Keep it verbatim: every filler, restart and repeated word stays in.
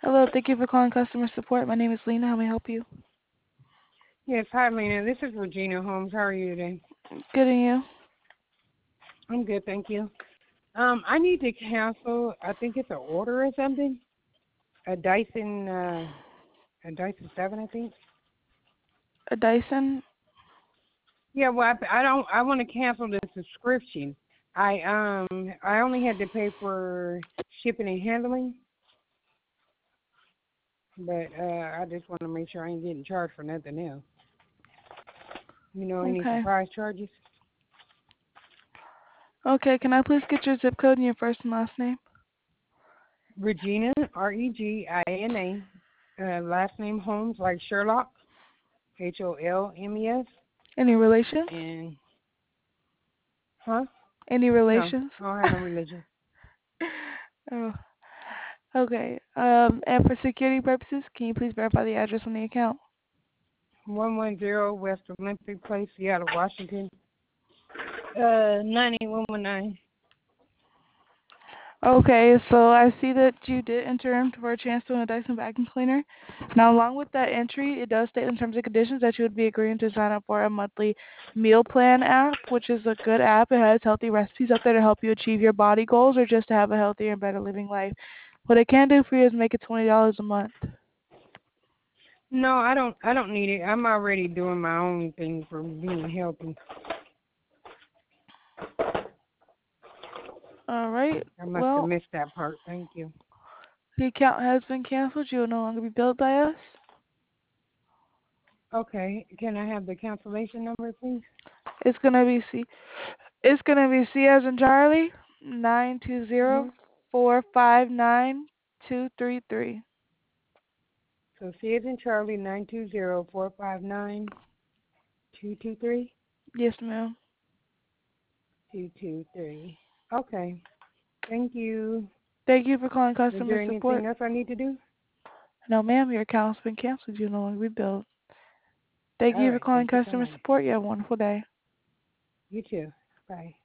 Hello, thank you for calling customer support. My name is Lena. How may I help you? Yes, hi, Lena. This is Regina Holmes. How are you today? Good, and you? I'm good, thank you. Um, I need to cancel. I think it's an order or something. A Dyson, uh, a Dyson Seven, I think. A Dyson? Yeah, well, I, I don't. I want to cancel the subscription. I um, I only had to pay for shipping and handling, but uh, I just want to make sure I ain't getting charged for nothing else. You know, any Okay. surprise charges? Okay, can I please get your zip code and your first and last name? Regina, R E G I N A. Uh, last name Holmes, like Sherlock. H O L M E S. Any relations? And, huh? Any No, relations? I don't have no religion. Oh, okay. Um, and for security purposes, can you please verify the address on the account? one one zero West Olympic Place, Seattle, Washington. Uh, nine eight one one nine. Okay, so I see that you did enter in for a chance to win a Dyson vacuum cleaner. Now, along with that entry, it does state in terms and conditions that you would be agreeing to sign up for a monthly meal plan app, which is a good app. It has healthy recipes up there to help you achieve your body goals or just to have a healthier and better living life. What it can do for you is make it twenty dollars a month. No, I don't. I don't need it. I'm already doing my own thing for being healthy. All right. I must have Well, missed that part. Thank you. the account has been canceled. You will no longer be billed by us. Okay. Can I have the cancellation number, please? It's gonna be C. It's gonna be C as in Charlie, nine two zero Mhm. four five nine two three three. So C is in Charlie, nine two zero four five nine two two three Yes, ma'am. two two three. Okay. Thank you. Thank you for calling Is customer there support. anything else I need to do? No, ma'am, your account's been canceled. You no longer be billed. Thank All you for right. calling Thank you so customer much. support. You have a wonderful day. You too. Bye.